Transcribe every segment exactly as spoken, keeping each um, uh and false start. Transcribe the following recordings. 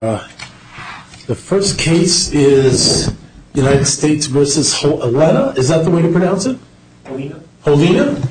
Uh, the first case is United States versus Helena. Is that the way to pronounce it? Holina. Holina?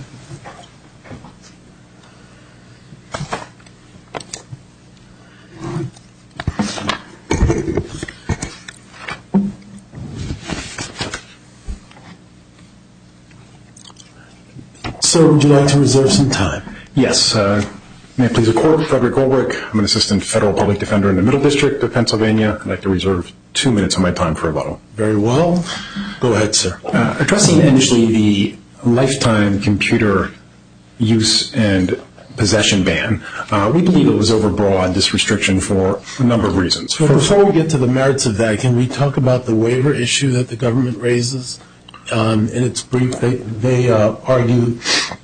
Sir, would you like to reserve some time? Yes. Uh, may it please the Court, Frederick Goldberg. I'm an assistant federal public defender in the Middle District of Pennsylvania. I'd like to reserve two minutes of my time for rebuttal. Very well. Go ahead, sir. Uh, addressing initially the lifetime computer use and possession ban, uh, we believe it was overbroad, this restriction, for a number of reasons. Well, before we get to the merits of that, can we talk about the waiver issue that the government raises? Um, in its brief, they, they uh, argue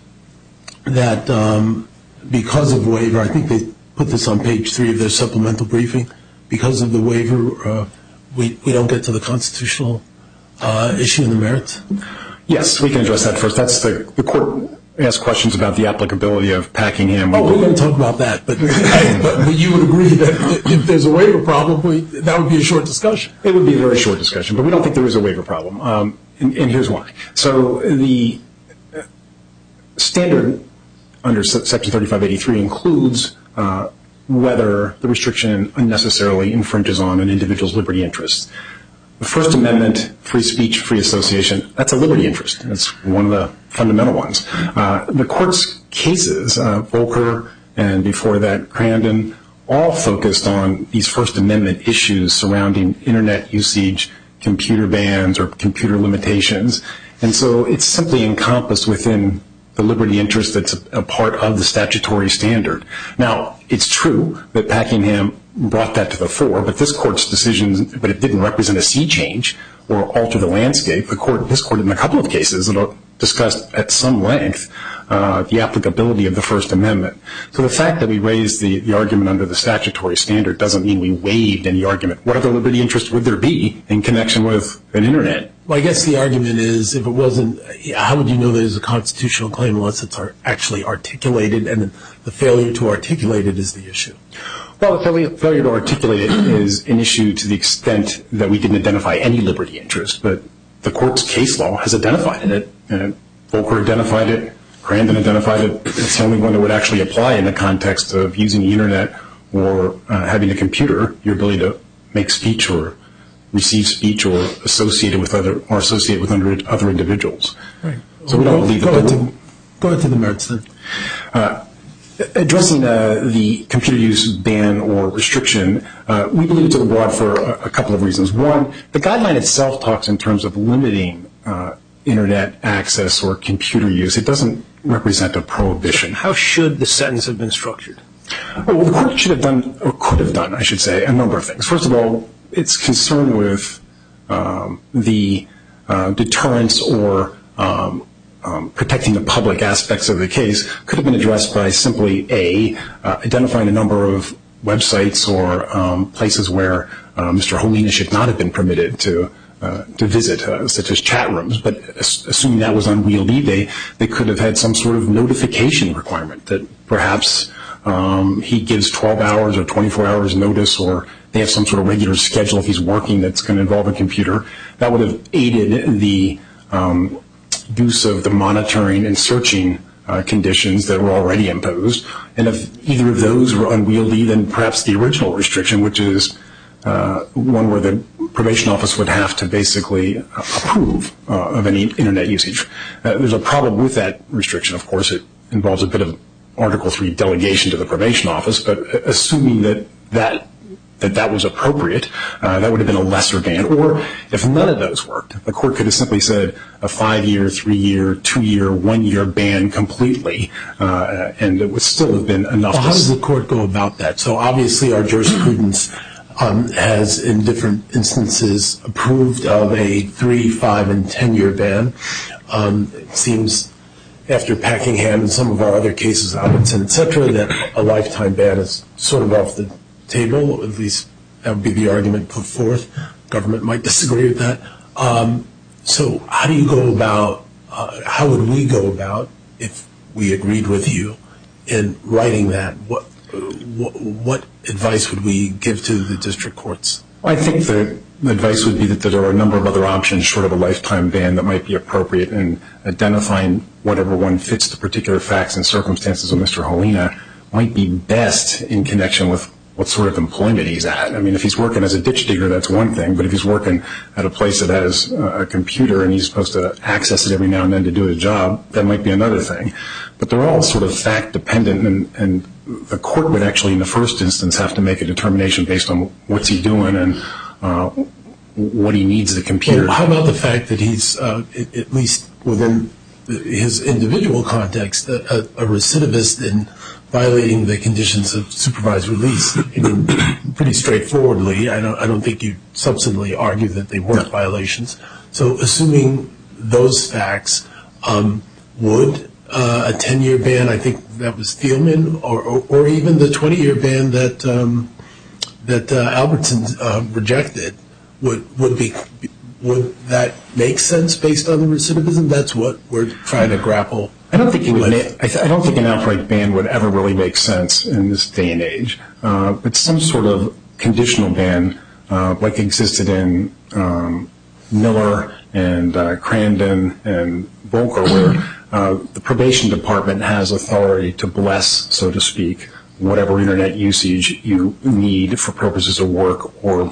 that um, because of waiver, I think they put this on page three of their supplemental briefing, because of the waiver, uh, we, we don't get to the constitutional uh, issue in the merits? Yes, we can address that first. That's the, the Court asked questions about the applicability of Packingham. Oh, we're going to talk about that, but, I, but you would agree that if there's a waiver problem, we, that would be a short discussion. It would be a very short discussion, but we don't think there is a waiver problem, um, and, and here's why. So the standard under Section thirty-five eighty-three includes uh, whether the restriction unnecessarily infringes on an individual's liberty interests. The First Amendment, free speech, free association, that's a liberty interest. That's one of the fundamental ones. Uh, the Court's cases, uh, Volcker and before that Crandon, all focused on these First Amendment issues surrounding Internet usage, computer bans, or computer limitations. And so it's simply encompassed within the liberty interest that's a, a part of the statutory standard. Now, it's true that Packingham brought that to the fore, but this Court's decisions, but it didn't represent a sea change or alter the landscape. The Court, this Court, in a couple of cases, discussed at some length uh, the applicability of the First Amendment. So the fact that we raised the, the argument under the statutory standard doesn't mean we waived any argument. What other liberty interest would there be in connection with an Internet? Well, I guess the argument is, if it wasn't, how would you know there's a constitutional claim unless it's actually articulated, and the failure to articulate it is the issue? Well, the failure, failure to articulate it is an issue to the extent that we didn't identify any liberty interest, but the Court's case law has identified it, and Volcker identified it, Crandon identified it. It's the only one that would actually apply in the context of using the Internet or uh, having a computer, your ability to make speech or receive speech or associate it with other or associate with other, other individuals. Right. So we don't believe go, that. Ahead to, go ahead to the merits then. Uh, Addressing uh, the computer use ban or restriction, uh, we believe it's overbroad for a, a couple of reasons. One, the guideline itself talks in terms of limiting uh, Internet access or computer use. It doesn't represent a prohibition. How should the sentence have been structured? Well, the Court should have done, or could have done, I should say, a number of things. First of all, it's concerned with um, the uh, deterrence or um, Um, protecting the public aspects of the case could have been addressed by simply, A, uh, identifying a number of websites or um, places where uh, Mister Holina should not have been permitted to uh, to visit, uh, such as chat rooms. But assuming that was unwieldy, they, they could have had some sort of notification requirement that perhaps um, he gives twelve hours or twenty-four hours notice, or they have some sort of regular schedule if he's working that's going to involve a computer. That would have aided the um, use of the monitoring and searching uh, conditions that were already imposed. And if either of those were unwieldy, then perhaps the original restriction, which is uh, one where the probation office would have to basically approve uh, of any Internet usage. Uh, there's a problem with that restriction. Of course, it involves a bit of Article three delegation to the probation office, but assuming that that that that was appropriate, uh, that would have been a lesser ban. Or if none of those worked, the Court could have simply said a five-year, three-year, two-year, one-year ban completely, uh, and it would still have been enough. Well, how does the Court go about that? So obviously our jurisprudence um, has, in different instances, approved of a three, five, and ten-year ban. Um, it seems, after Packingham and some of our other cases, Albertson, et cetera, that a lifetime ban is sort of off the table. At least that would be the argument put forth. Government might disagree with that. Um, so how do you go about, uh, how would we go about, if we agreed with you, in writing that? What what, what advice would we give to the district courts? I think the advice would be that there are a number of other options short of a lifetime ban that might be appropriate, and identifying whatever one fits the particular facts and circumstances of Mister Holina might be best in connection with what sort of employment he's at. I mean, if he's working as a ditch digger, that's one thing, but if he's working at a place that has a computer and he's supposed to access it every now and then to do his job, that might be another thing. But they're all sort of fact-dependent, and, and the court would actually, in the first instance, have to make a determination based on what's he doing and uh, what he needs the computer. Well, how about the fact that he's, uh, at least within his individual context, a, a recidivist in violating the conditions of supervised release? I mean, pretty straightforwardly. I don't, I don't think you substantively argue that they weren't violations. So assuming those facts, um, would uh, a ten-year ban, I think that was Thielman, or, or, or even the twenty-year ban that um, that uh, Albertson uh, rejected, would would be would that make sense based on the recidivism? That's what we're trying to grapple. I don't think it would. I, th- I don't think an outright ban would ever really make sense in this day and age. Uh, but some sort of conditional ban, uh, like existed in um, Miller and uh, Crandon and Volcker, where uh, the probation department has authority to bless, so to speak, whatever internet usage you need for purposes of work or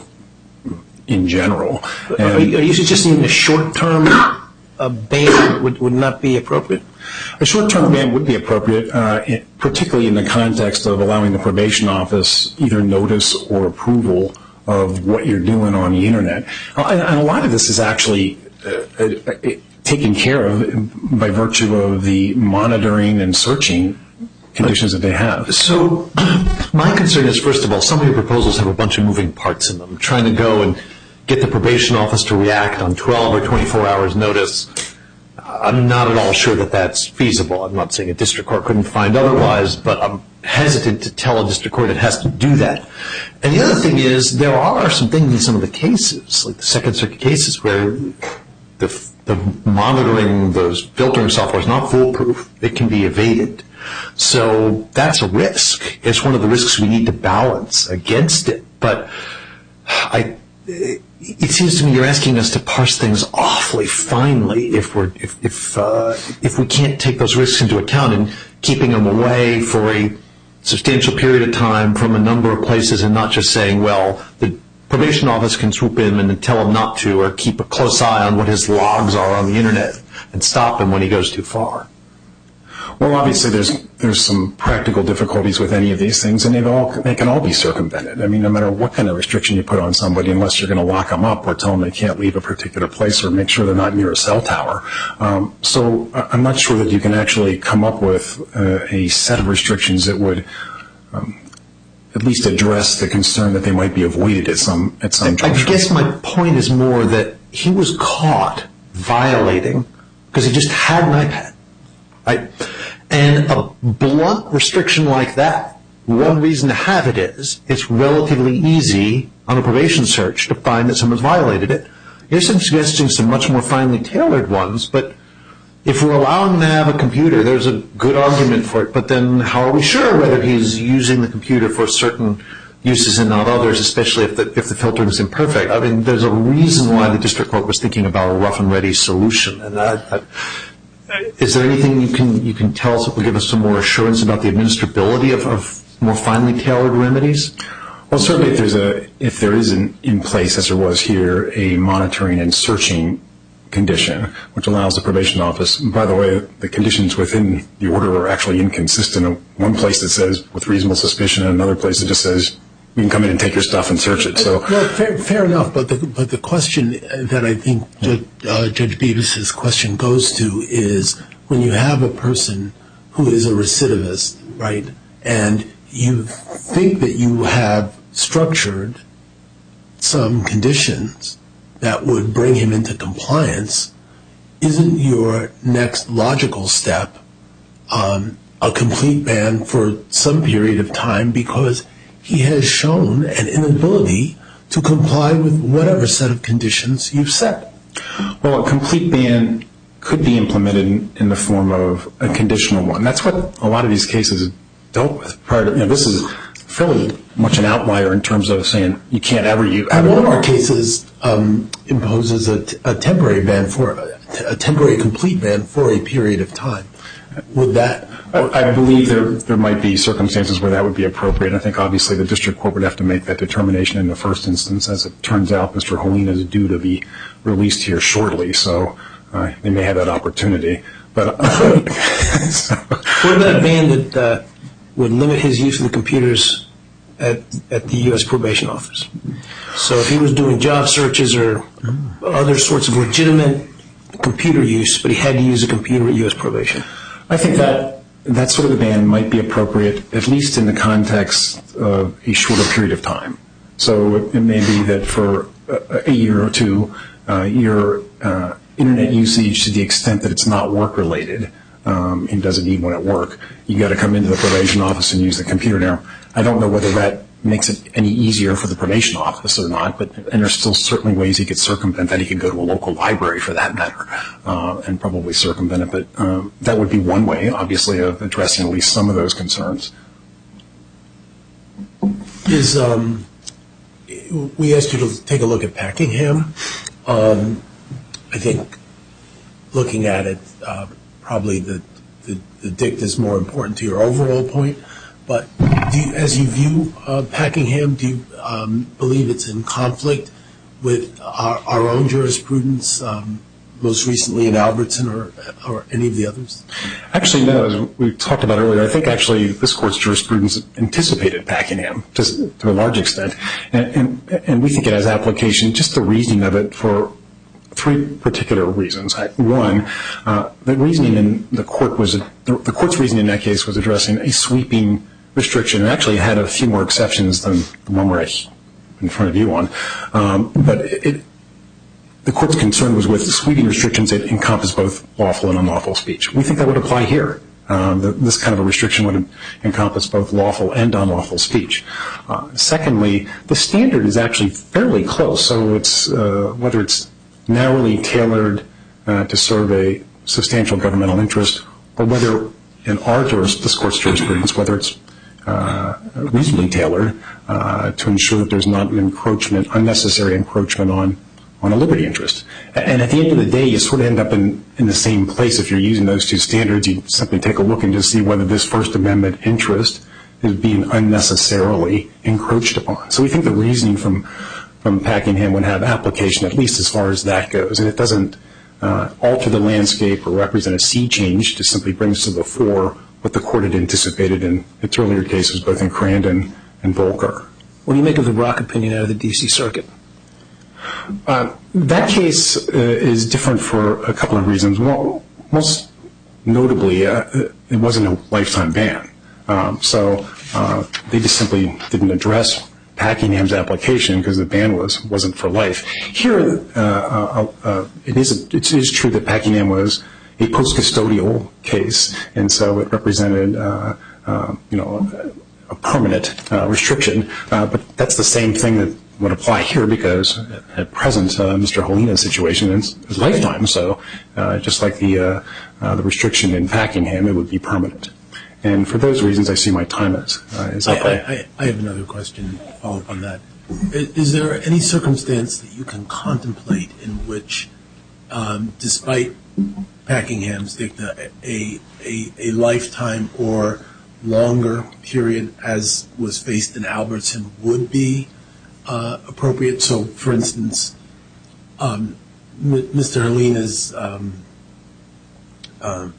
in general. And are you, are you suggesting a short-term uh, ban would, would not be appropriate? A short-term ban would be appropriate, uh, in, particularly in the context of allowing the probation office either notice or approval of what you're doing on the internet. And, and a lot of this is actually uh, uh, taken care of by virtue of the monitoring and searching conditions that they have. So my concern is, first of all, some of your proposals have a bunch of moving parts in them. Trying to go and get the probation office to react on twelve or twenty-four hours notice, I'm not at all sure that that's feasible. I'm not saying a district court couldn't find otherwise, but I'm hesitant to tell a district court it has to do that. And the other thing is, there are some things in some of the cases, like the Second Circuit cases, where the, the monitoring, those filtering software is not foolproof. It can be evaded. So that's a risk. It's one of the risks we need to balance against it. But I, it seems to me you're asking us to parse things awfully finely if we're if if uh, if we can't take those risks into account and keeping them away for a substantial period of time from a number of places, and not just saying, well, the probation office can swoop in and tell him not to, or keep a close eye on what his logs are on the internet and stop him when he goes too far. Well, obviously, there's there's some practical difficulties with any of these things, and they all they can all be circumvented. I mean, no matter what kind of restriction you put on somebody, unless you're going to lock them up or tell them they can't leave a particular place or make sure they're not near a cell tower. Um, so I'm not sure that you can actually come up with uh, a set of restrictions that would um, at least address the concern that they might be avoided at some at some juncture. I guess my point is more that he was caught violating because he just had an iPad, right? And a blunt restriction like that, one reason to have it is it's relatively easy on a probation search to find that someone's violated it. You're suggesting some much more finely tailored ones, but if we're allowing him to have a computer, there's a good argument for it, but then how are we sure whether he's using the computer for certain uses and not others, especially if the, if the filtering is imperfect? I mean, there's a reason why the district court was thinking about a rough and ready solution, and I, I, is there anything you can you can tell us that will give us some more assurance about the administrability of, of more finely tailored remedies? Well, certainly if there's a if there is an, in place, as there was here, a monitoring and searching condition, which allows the probation office. By the way, the conditions within the order are actually inconsistent. One place that says with reasonable suspicion, and another place that just says you can come in and take your stuff and search it. So, well, fair, fair enough. But the but the question that I think Judge, uh, Judge Beavis's question goes to is when you have a person who is a recidivist, right, and you think that you have structured some conditions that would bring him into compliance, isn't your next logical step um, a complete ban for some period of time because he has shown an inability to comply with whatever set of conditions you've set? Well, a complete ban could be implemented in, in the form of a conditional one. That's what a lot of these cases dealt with prior to, you know, this is fairly much an outlier in terms of saying you can't ever use. And one of our cases um, imposes a, t- a temporary ban for a temporary complete ban for a period of time. Would that? I, I believe there there might be circumstances where that would be appropriate. I think obviously the district court would have to make that determination in the first instance. As it turns out, Mister Helene is due to be released here shortly, so uh, they may have that opportunity. But uh, so. What about a ban that uh, would limit his use of the computers at at the U S probation office? So if he was doing job searches or other sorts of legitimate computer use, but he had to use a computer at U S probation. I think that that sort of a ban might be appropriate, at least in the context of a shorter period of time. So it may be that for a, a year or two, uh, your uh, internet usage, to the extent that it's not work-related um, and doesn't need one at work, you got to come into the probation office and use the computer now. I don't know whether that makes it any easier for the probation office or not, but and there's still certainly ways he could circumvent that. He could go to a local library for that matter uh, and probably circumvent it. But um, that would be one way, obviously, of addressing at least some of those concerns. Is um, we asked you to take a look at Packingham. Um, I think looking at it, uh, probably the, the the dicta is more important to your overall point. But do you, as you view uh, Packingham, do you um, believe it's in conflict with our, our own jurisprudence, um, most recently in Albertson or or any of the others? Actually, no. As we talked about earlier, I think actually this court's jurisprudence anticipated Packingham to, to a large extent, and, and and we think it has application. Just the reasoning of it for three particular reasons. One, uh, the reasoning in the court was the, the court's reasoning in that case was addressing a sweeping restriction. It actually had a few more exceptions than the one we're in front of you on. Um, but it, it, the court's concern was with sweeping restrictions that encompass both lawful and unlawful speech. We think that would apply here. Um, the, this kind of a restriction would encompass both lawful and unlawful speech. Uh, secondly, the standard is actually fairly close. So it's uh, whether it's narrowly tailored uh, to serve a substantial governmental interest, or whether in our juris, this court's jurisprudence, whether it's Uh, reasonably tailored uh, to ensure that there's not an encroachment, unnecessary encroachment on, on a liberty interest. And at the end of the day, you sort of end up in, in the same place if you're using those two standards. You simply take a look and just see whether this First Amendment interest is being unnecessarily encroached upon. So we think the reasoning from, from Packingham would have application, at least as far as that goes. And it doesn't uh, alter the landscape or represent a sea change, just simply brings to the fore what the court had anticipated in its earlier cases, both in Crandon and Volcker. What do you make of the Brock opinion out of the D C Circuit? Uh, that case uh, is different for a couple of reasons. Well, most notably, uh, it wasn't a lifetime ban. Um, so uh, they just simply didn't address Packingham's application because the ban was, wasn't for life. Here, uh, uh, uh, it, is, it is true that Packingham was a post-custodial case, and so it represented, uh, uh, you know, a permanent uh, restriction. Uh, but that's the same thing that would apply here because at present, uh, Mister Helena's situation is, is lifetime. So uh, just like the uh, uh, the restriction in Packingham, it would be permanent. And for those reasons, I see my time is, uh, is up. I, I, I have another question to follow up on that. Is, is there any circumstance that you can contemplate in which, um, despite Packingham's dicta, a, a, a lifetime or longer period as was faced in Albertson would be uh, appropriate? So, for instance, um, M- Mister Helena's um, uh,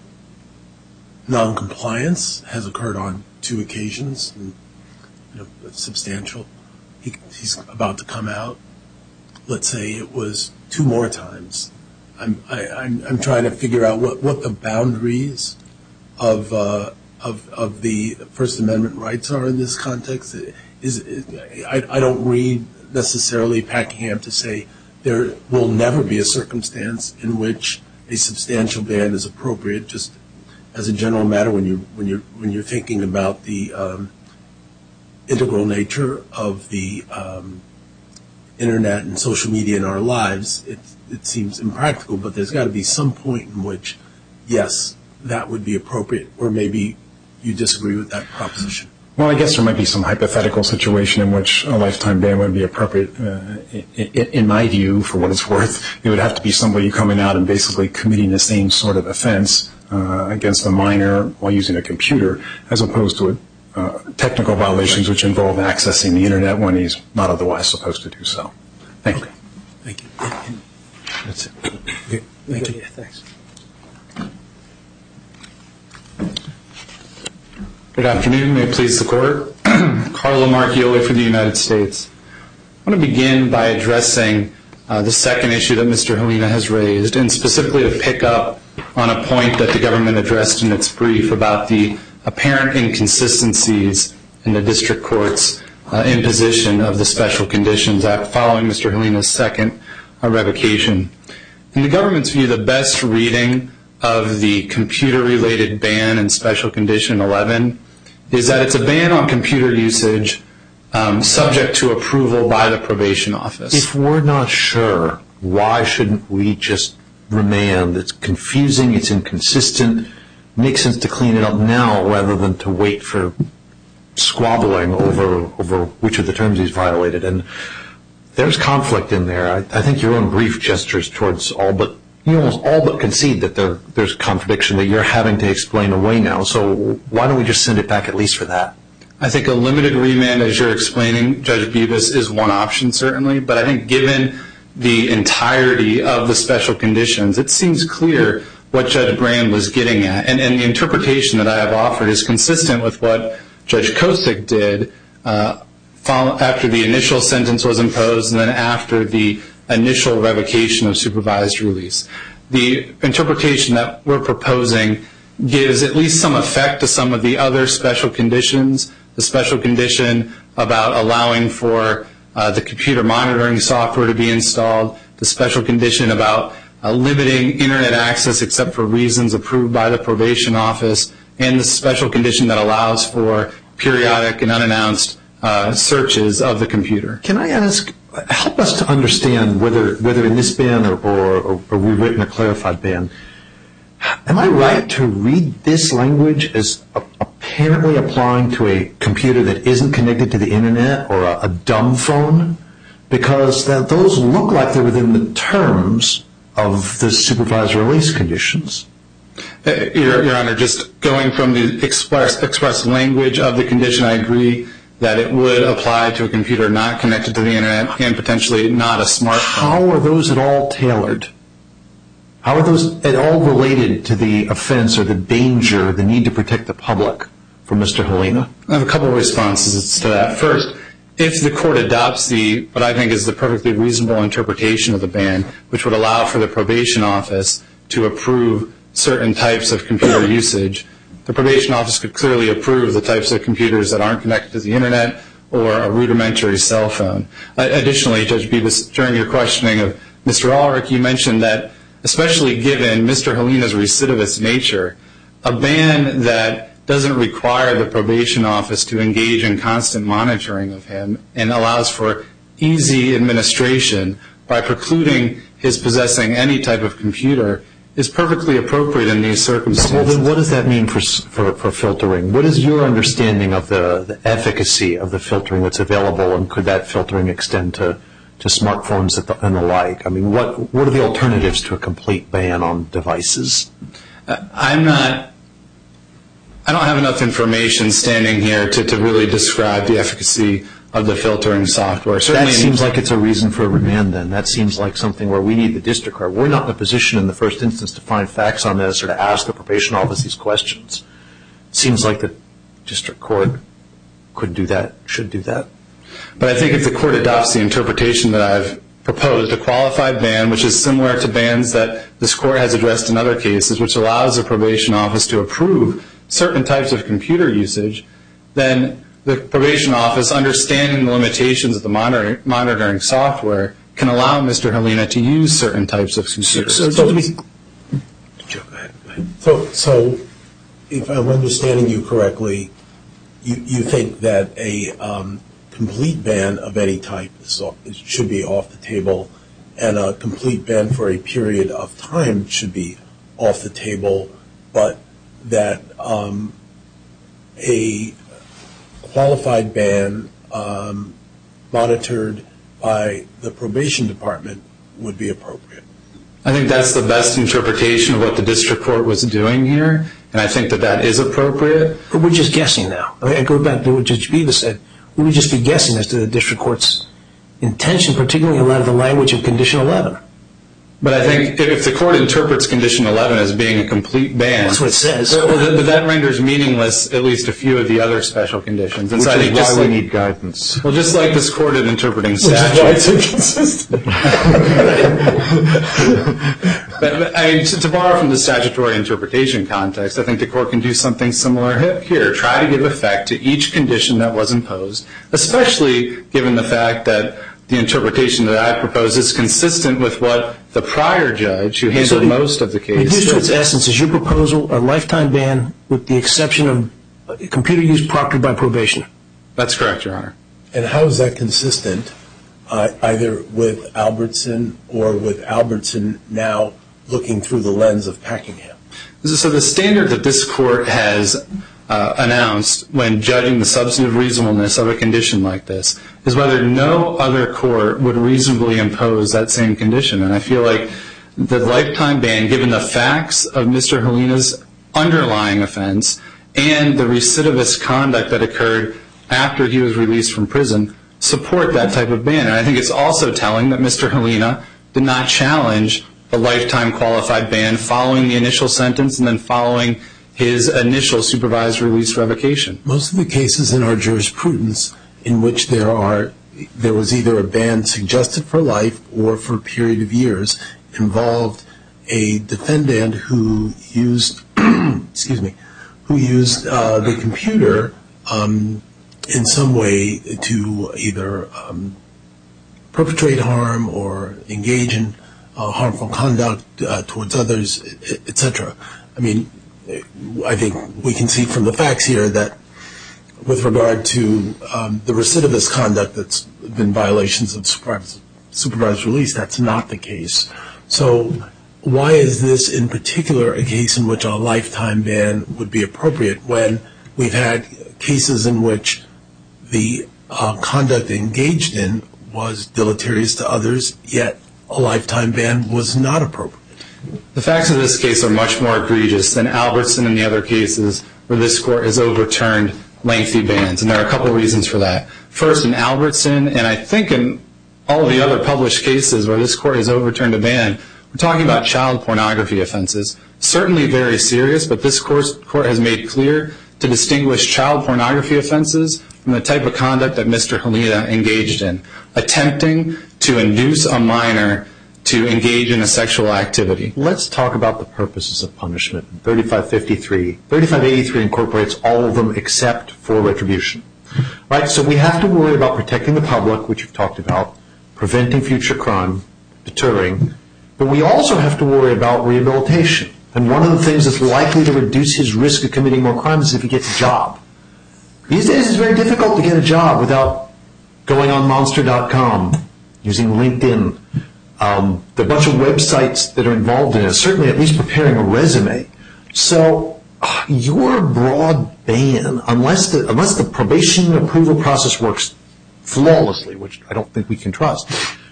non-compliance has occurred on two occasions, and, you know, substantial. He, he's about to come out. Let's say it was two more times. I'm I, I'm I'm trying to figure out what, what the boundaries of uh, of of the First Amendment rights are in this context. Is, is I I don't read necessarily Packingham to say there will never be a circumstance in which a substantial ban is appropriate. Just as a general matter, when you when you when you're thinking about the um, integral nature of the um, internet and social media in our lives, it it seems impractical. But there's got to be some point in which, yes, that would be appropriate, or maybe you disagree with that proposition? Well, I guess there might be some hypothetical situation in which a lifetime ban would be appropriate. Uh, in, in my view, for what it's worth, it would have to be somebody coming out and basically committing the same sort of offense uh, against a minor while using a computer, as opposed to uh, technical violations which involve accessing the internet when he's not otherwise supposed to do so. Thank you. Thank you. That's it. Okay. Thank you. Yeah, thanks. Good afternoon. May it please the Court. Carlo Marchioli for the United States. I want to begin by addressing uh, the second issue that Mister Helena has raised, and specifically to pick up on a point that the government addressed in its brief about the apparent inconsistencies in the district court's uh, imposition of the Special Conditions Act following Mister Helena's second uh, revocation. In the government's view, the best reading of the computer-related ban in Special Condition eleven is that it's a ban on computer usage um, subject to approval by the probation office. If we're not sure, why shouldn't we just remand? It's confusing, it's inconsistent, makes sense to clean it up now rather than to wait for squabbling over over which of the terms he's violated. And there's conflict in there. I, I think your own brief gestures towards all but you almost all but concede that there, there's contradiction that you're having to explain away now. So why don't we just send it back at least for that? I think a limited remand, as you're explaining, Judge Bibas, is one option certainly, but I think given the entirety of the special conditions, it seems clear what Judge Brand was getting at. And, and the interpretation that I have offered is consistent with what Judge Kosick did uh, after the initial sentence was imposed and then after the initial revocation of supervised release. The interpretation that we're proposing gives at least some effect to some of the other special conditions, the special condition about allowing for uh, the computer monitoring software to be installed, the special condition about uh, limiting internet access except for reasons approved by the probation office, and the special condition that allows for periodic and unannounced uh, searches of the computer. Can I ask, help us to understand whether whether in this ban or, or, or rewritten or clarified ban, am I right to read this language as a, apparently applying to a computer that isn't connected to the internet or a, a dumb phone? Because that, those look like they're within the terms of the supervised release conditions. Uh, Your, Your Honor, just going from the express, express language of the condition, I agree that it would apply to a computer not connected to the internet and potentially not a smartphone. How are those at all tailored? How are those at all related to the offense or the danger, the need to protect the public from Mister Helena? I have a couple of responses to that. First, if the court adopts the what I think is the perfectly reasonable interpretation of the ban, which would allow for the probation office to approve certain types of computer usage, the probation office could clearly approve the types of computers that aren't connected to the internet or a rudimentary cell phone. Uh, additionally, Judge Bibas, during your questioning of Mister Ulrich, you mentioned that especially given Mister Helena's recidivist nature, a ban that doesn't require the probation office to engage in constant monitoring of him and allows for easy administration by precluding his possessing any type of computer is perfectly appropriate in these circumstances. Well, then what does that mean for, for, for filtering? What is your understanding of the, the efficacy of the filtering that's available, and could that filtering extend to, to smartphones and the, and the like? I mean, what, what are the alternatives to a complete ban on devices? Uh, I'm not, I don't have enough information standing here to, to really describe the efficacy of the filtering software. Certainly that seems like it's a reason for a remand then. That seems like something where we need the district court. We're not in a position in the first instance to find facts on this or to ask the probation office these questions. It seems like the district court could do that, should do that. But I think if the court adopts the interpretation that I've proposed, a qualified ban, which is similar to bans that this court has addressed in other cases, which allows the probation office to approve certain types of computer usage, then the probation office, understanding the limitations of the monitor, monitoring software, can allow Mister Helena to use certain types of computers. So, so, so, so if I'm understanding you correctly, you, you think that a um, complete ban of any type is, is, should be off the table, and a complete ban for a period of time should be off the table, but that um, a qualified ban um, monitored by the probation department would be appropriate. I think that's the best interpretation of what the district court was doing here, and I think that that is appropriate. But we're just guessing now. I go back to what Judge Bevis said. We would just be guessing as to the district court's intention, particularly in light of the language of Condition eleven. But I think if the court interprets Condition eleven as being a complete ban, that's what it says. But that renders meaningless at least a few of the other special conditions. And Which so I is think why just we like, need guidance. Well, just like this court in interpreting Which is why statutes. it's inconsistent. But, but, I mean, to, to borrow from the statutory interpretation context, I think the court can do something similar here. Try to give effect to each condition that was imposed, especially given the fact that the interpretation that I propose is consistent with what the prior judge, who handled So most of the case, reduced to did. its essence, is your proposal a lifetime ban with the exception of computer use proctored by probation? That's correct, Your Honor. And how is that consistent uh, either with Albertson or with Albertson now looking through the lens of Packingham? So the standard that this court has uh, announced when judging the substantive reasonableness of a condition like this is whether no other court would reasonably impose that same condition. And I feel like the lifetime ban, given the facts of Mister Helina's underlying offense and the recidivist conduct that occurred after he was released from prison, support that type of ban. And I think it's also telling that Mister Helina did not challenge the lifetime qualified ban following the initial sentence and then following his initial supervised release revocation. Most of the cases in our jurisprudence in which there are there was either a ban suggested for life or for a period of years involved a defendant who used excuse me who used uh, the computer um, in some way to either um, perpetrate harm or engage in uh, harmful conduct uh, towards others, et cetera. I mean, I think we can see from the facts here that with regard to um, the recidivist conduct that's been violations of supervised, supervised release, that's not the case. So why is this in particular a case in which a lifetime ban would be appropriate when we've had cases in which the uh, conduct engaged in was deleterious to others, yet a lifetime ban was not appropriate? The facts of this case are much more egregious than Albertson and the other cases where this court has overturned lengthy bans, and there are a couple of reasons for that. First, in Albertson, and I think in all of the other published cases where this court has overturned a ban, we're talking about child pornography offenses. Certainly very serious, but this court has made clear to distinguish child pornography offenses from the type of conduct that Mister Helina engaged in, attempting to induce a minor to engage in a sexual activity. Let's talk about the purposes of punishment. thirty-five fifty-three, thirty-five eighty-three incorporates all of them except for retribution. Right, so we have to worry about protecting the public, which you've talked about, preventing future crime, deterring, but we also have to worry about rehabilitation. And one of the things that's likely to reduce his risk of committing more crimes is if he gets a job. These days it's very difficult to get a job without going on monster dot com, using LinkedIn. Um, there are a bunch of websites that are involved in it, certainly at least preparing a resume. So uh, your broad ban, unless the, unless the probation approval process works flawlessly, which I don't think we can trust,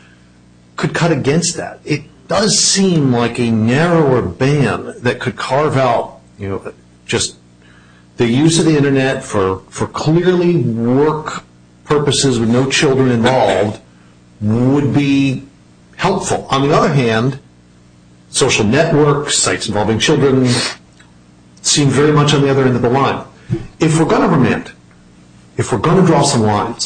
could cut against that. It does seem like a narrower ban that could carve out, you know, just the use of the internet for, for clearly work purposes with no children involved would be helpful. On the other hand, social networks, sites involving children seem very much on the other end of the line. If we're going to remand, if we're going to draw some lines,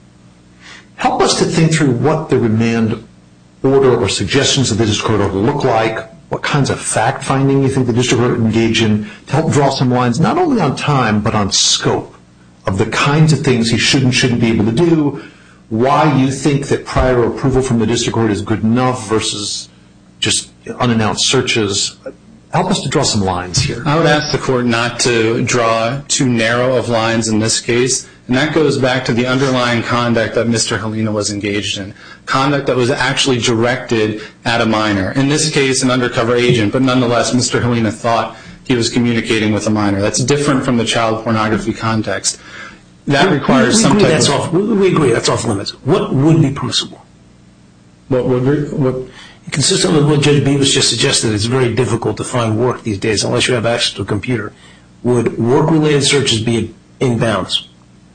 help us to think through what the remand order or suggestions of the district court ought to look like, what kinds of fact-finding you think the district court would engage in, to help draw some lines not only on time but on scope of the kinds of things he should and shouldn't be able to do, why you think that prior approval from the district court is good enough versus just unannounced searches. Help us to draw some lines here. I would ask the court not to draw too narrow of lines in this case, and that goes back to the underlying conduct that Mister Helina was engaged in, conduct that was actually directed at a minor. In this case, an undercover agent, but nonetheless, Mister Helina thought he was communicating with a minor. That's different from the child pornography context. That requires we, we some agree type that's of... Off, we, we agree that's off limits. What would be permissible? What would... What, consistent with what Judge Beavis just suggested, it's very difficult to find work these days unless you have access to a computer. Would work-related searches be in bounds?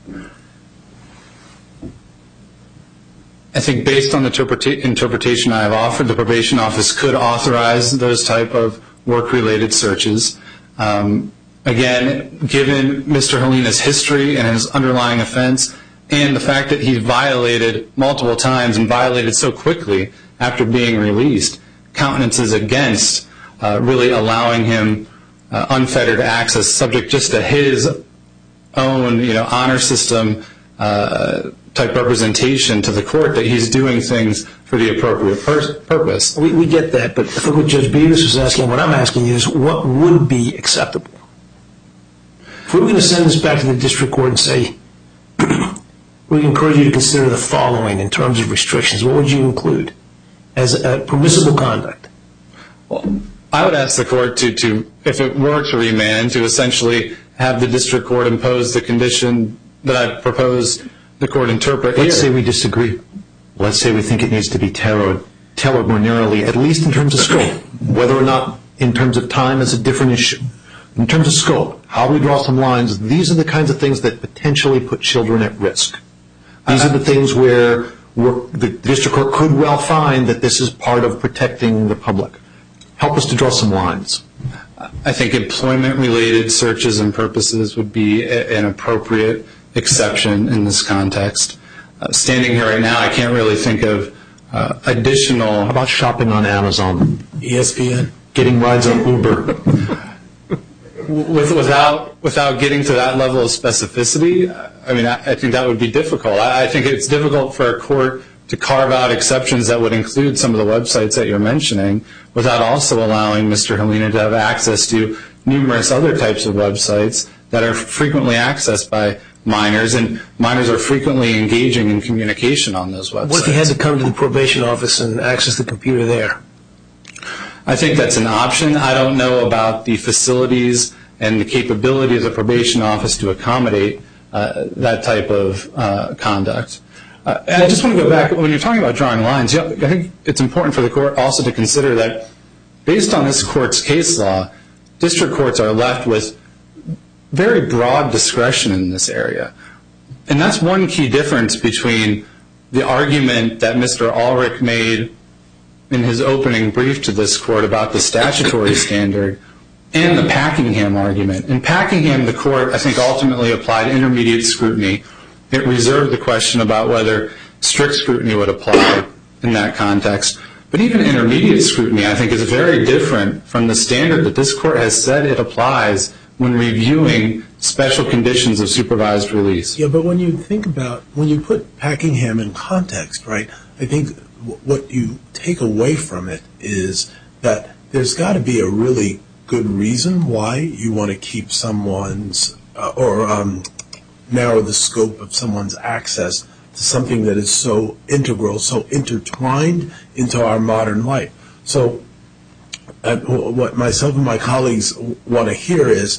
I think based on the interpreta- interpretation I have offered, the probation office could authorize those type of work-related searches. Um, again, given Mister Helina's history and his underlying offense, and the fact that he violated multiple times and violated so quickly after being released, countenances against uh, really allowing him uh, unfettered access, subject just to his own, you know, honor system uh, type representation to the court that he's doing things for the appropriate pur- purpose. We, we get that, but I think what Judge Beavis was asking, what I'm asking is, what would be acceptable? If we were going to send this back to the district court and say, we encourage you to consider the following in terms of restrictions, what would you include as a permissible conduct? Well, I would ask the court to, to, if it were to remand, to essentially have the district court impose the condition that I proposed the court interpret here. Let's say we disagree. Let's say we think it needs to be tailored, tailored more narrowly, at least in terms of scope. Whether or not in terms of time is a different issue. In terms of scope, how we draw some lines, these are the kinds of things that potentially put children at risk. These are the things where the district court could well find that this is part of protecting the public. Help us to draw some lines. I think employment-related searches and purposes would be a, an appropriate exception in this context. Uh, standing here right now, I can't really think of uh, additional... How about shopping on Amazon? E S P N? Getting rides on Uber? With, without without getting to that level of specificity, I mean, I, I think that would be difficult. I, I think it's difficult for a court to carve out exceptions that would include some of the websites that you're mentioning without also allowing Mister Helina to have access to numerous other types of websites that are frequently accessed by minors, and minors are frequently engaging in communication on those websites. What if he had to come to the probation office and access the computer there? I think that's an option. I don't know about the facilities and the capability of the probation office to accommodate uh, that type of uh, conduct. Uh, and I just want to go back, when you're talking about drawing lines, yeah, I think it's important for the court also to consider that based on this court's case law, district courts are left with very broad discretion in this area. And that's one key difference between the argument that Mister Ulrich made in his opening brief to this court about the statutory standard and the Packingham argument. In Packingham, the court, I think, ultimately applied intermediate scrutiny. It reserved the question about whether strict scrutiny would apply in that context. But even intermediate scrutiny, I think, is very different from the standard that this court has said it applies when reviewing special conditions of supervised release. Yeah, but when you think about, when you put Packingham in context, right, I think what you take away from it is that there's got to be a really good reason why you want to keep someone's, uh, or um, narrow the scope of someone's access to something that is so integral, so intertwined into our modern life. So uh, what myself and my colleagues want to hear is,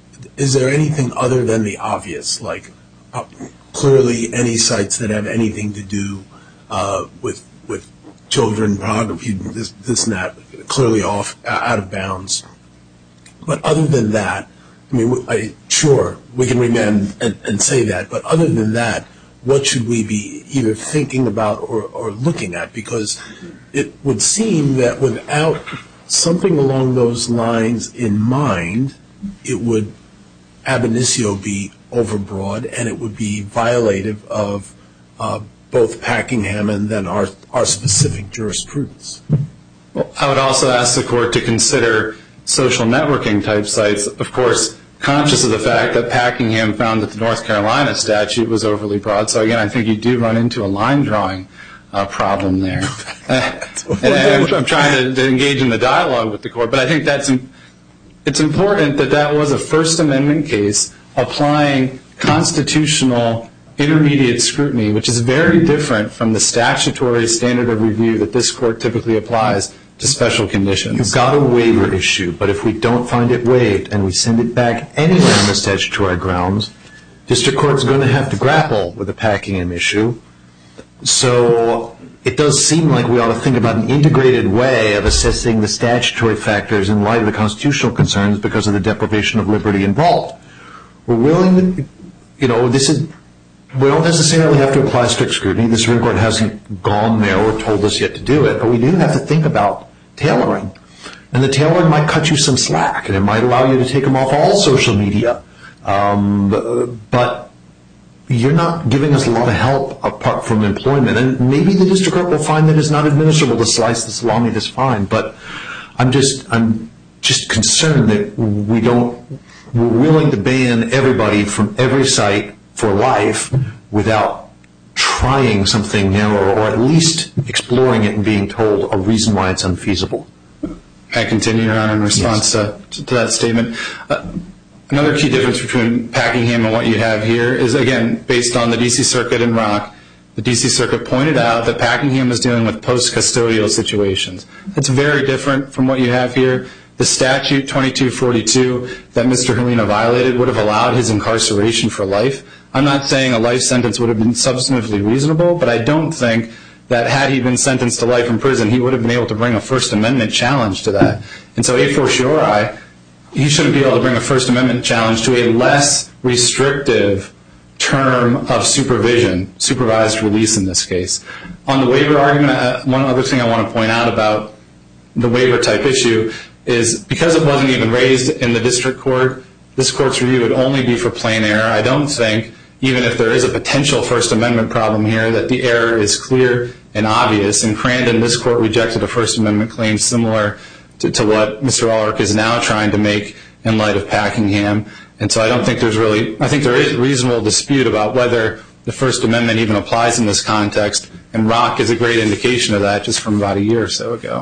is there anything other than the obvious, like uh, clearly any sites that have anything to do uh, with with children, pornography, this, this and that, clearly off, out of bounds. But other than that, I mean, I, sure, we can remand and, and say that, but other than that, what should we be either thinking about or, or looking at? Because it would seem that without something along those lines in mind, it would ab initio be overbroad, and it would be violative of uh, both Packingham and then our, our specific jurisprudence. Well, I would also ask the court to consider social networking type sites, of course, conscious of the fact that Packingham found that the North Carolina statute was overly broad. So again, I think you do run into a line drawing uh, problem there. and I'm, I'm trying to, to engage in the dialogue with the court, but I think that's it's important that that was a First Amendment case applying constitutional intermediate scrutiny, which is very different from the statutory standard of review that this court typically applies to special conditions. You've got a waiver issue, but if we don't find it waived and we send it back anyway on the statutory grounds, district court's going to have to grapple with the Packingham issue. So it does seem like we ought to think about an integrated way of assessing the statutory factors in light of the constitutional concerns because of the deprivation of liberty involved. We're willing to, you know, this is, we don't necessarily have to apply strict scrutiny. The Supreme Court hasn't gone there or told us yet to do it, but we do have to think about tailoring. And the tailoring might cut you some slack, and it might allow you to take them off all social media. Um, but you're not giving us a lot of help apart from employment. And maybe the district court will find that it's not administrable to slice the salami this fine. But I'm just I'm just concerned that we don't we're willing to ban everybody from every site for life without trying something narrower or at least exploring it and being told a reason why it's unfeasible. I continue, Your Honor, in response yes. to, to that statement. Uh, Another key difference between Packingham and what you have here is, again, based on the D C Circuit and Rock. The D C Circuit pointed out that Packingham is dealing with post-custodial situations. That's very different from what you have here. The statute twenty-two forty-two that Mister Helena violated would have allowed his incarceration for life. I'm not saying a life sentence would have been substantively reasonable, but I don't think that had he been sentenced to life in prison, he would have been able to bring a First Amendment challenge to that. And so a fortiori, he shouldn't be able to bring a First Amendment challenge to a less restrictive term of supervision, supervised release in this case. On the waiver argument, uh, one other thing I want to point out about the waiver type issue is because it wasn't even raised in the district court, this court's review would only be for plain error. I don't think, even if there is a potential First Amendment problem here, that the error is clear and obvious. In Crandon, this court rejected a First Amendment claim similar To, to what Mister Ulrich is now trying to make in light of Packingham. And so I don't think there's really, I think there is reasonable dispute about whether the First Amendment even applies in this context, and Rock is a great indication of that just from about a year or so ago.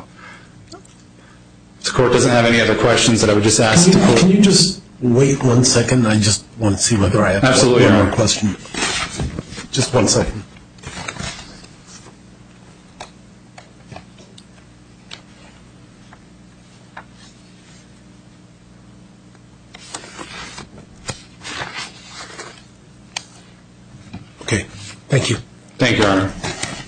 If the court doesn't have any other questions that I would just ask can you, the court. Can you just wait one second? I just want to see whether I have Absolutely, one yeah. more question. Just one second. Okay, thank you. Thank you, Your Honor.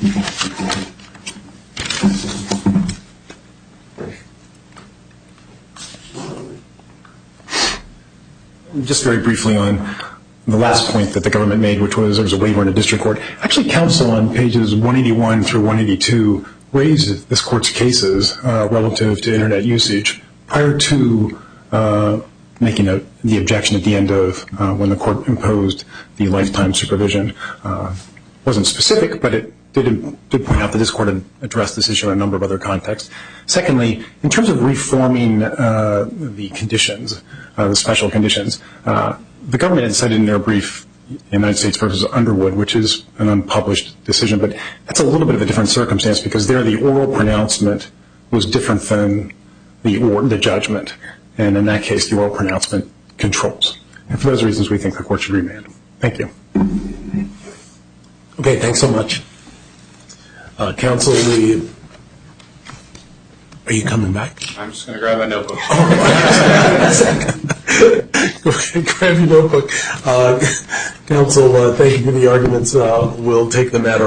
Just very briefly on the last point that the government made, which was there was a waiver in a district court. Actually, counsel on pages one eighty-one through one eighty-two raised this court's cases uh, relative to Internet usage prior to uh, making a, the objection at the end of uh, when the court imposed the lifetime supervision. Uh, wasn't specific, but it did, did point out that this court had addressed this issue in a number of other contexts. Secondly, in terms of reforming uh, the conditions, uh, the special conditions, uh, the government had cited in their brief United States versus Underwood, which is an unpublished decision, but that's a little bit of a different circumstance because there the oral pronouncement was different than the, or, the judgment. And in that case, the oral pronouncement controls. And for those reasons, we think the court should remand. Thank you. Okay, thanks so much. Uh, counsel, we, are you coming back? I'm just going to grab my notebook. Okay, grab your notebook. Uh, counsel, uh, thank you for the arguments. Uh, we'll take the matter